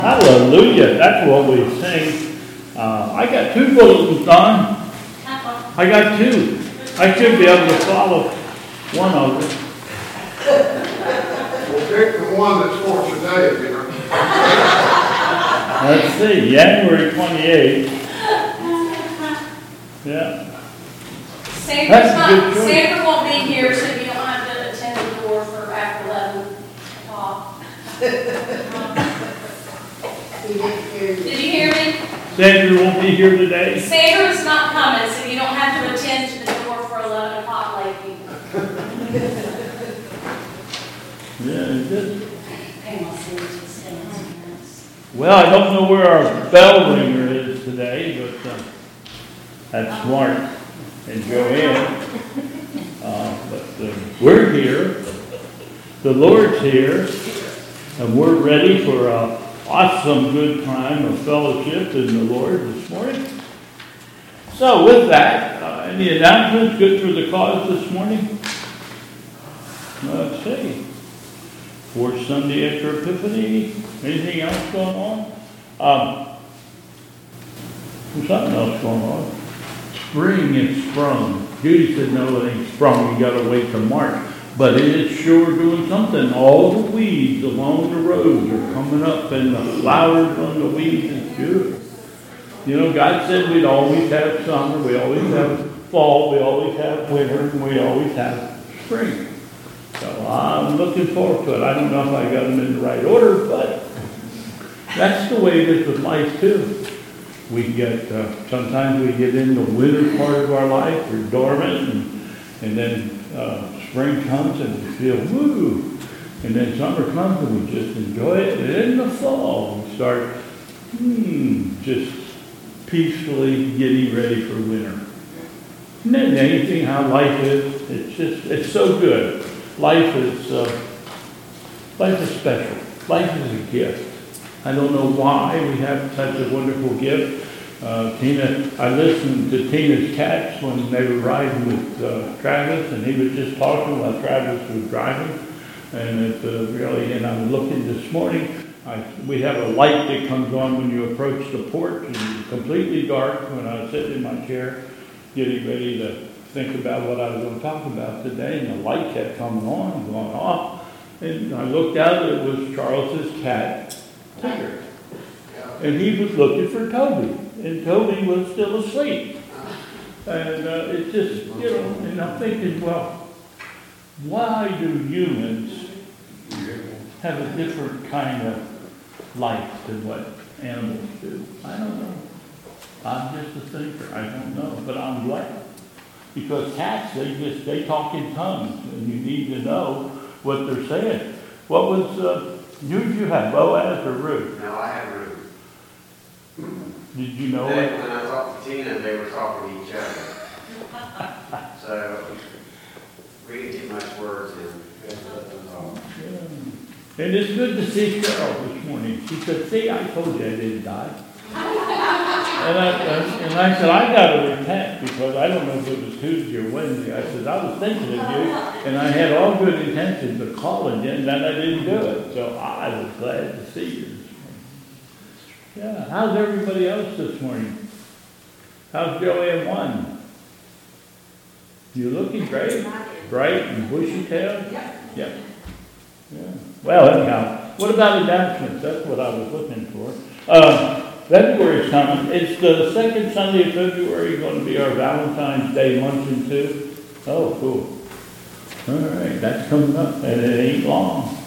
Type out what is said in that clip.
Hallelujah. That's what we sing. I got two bulletins on. I got two. I should be able to follow one of them. Well, pick the one that's for today, Peter. Let's see, January 28th. Yeah. Sandra won't be here, so you don't have to attend the door for after 11 o'clock. Did you hear me? Sandra won't be here today. Sandra's not coming, so you don't have to attend to the door for 11 o'clock lady. Yeah, it did. Well, I don't know where our bell ringer is today, but that's Mark and Joanne. But we're here. The Lord's here. And we're ready for an awesome good time of fellowship in the Lord this morning. So with that, any announcements good for the cause this morning? Let's see. Fourth Sunday after Epiphany. Anything else going on? There's something else going on. Spring is sprung. Judy said, no, it ain't sprung. You got to wait till March. But it is sure doing something. All the weeds along the roads are coming up, and the flowers on the weeds is beautiful. You know, God said we'd always have summer, we always have fall, we always have winter, and we always have spring. So I'm looking forward to it. I don't know if I got them in the right order, but that's the way it is with life too. We get, sometimes we get in the winter part of our life, we're dormant, and then spring comes and we feel woo. And then summer comes and we just enjoy it. And in the fall, we start just peacefully getting ready for winter. Isn't that amazing how life is? It's so good. Life is special. Life is a gift. I don't know why we have such a wonderful gift. I listened to Tina's cats when they were riding with Travis, and he was just talking while Travis was driving. And and I'm looking this morning, we have a light that comes on when you approach the porch, and it's completely dark when I was sitting in my chair, getting ready to think about what I was going to talk about today, and the light kept coming on and going off. And I looked out, it was Charles's cat, Tigger. And he was looking for Toby. And Toby was still asleep. And it just, and I'm thinking, well, why do humans have a different kind of life than what animals do? I don't know. I'm just a thinker. I don't know. But I'm glad. Because cats, they talk in tongues. And you need to know what they're saying. What was, who'd you have, Boaz or Ruth? No, I had Ruth. Did you know When it? I talked to Tina, they were talking to each other. So we didn't get much words in. Yeah. And it's good to see Cheryl this morning. She said, see, I told you I didn't die. and I said, I got to repent because I don't know if it was Tuesday or Wednesday. I said, I was thinking of you, and I had all good intentions of calling you, and then I didn't do it. So I was glad to see you. Yeah, how's everybody else this morning? How's Joanne 1? You looking great? Bright and bushy-tailed? Yep. Yeah. Well, anyhow, what about announcements? That's what I was looking for. February is coming. It's the second Sunday of February, going to be our Valentine's Day luncheon too. Oh, cool. All right, that's coming up, and it ain't long.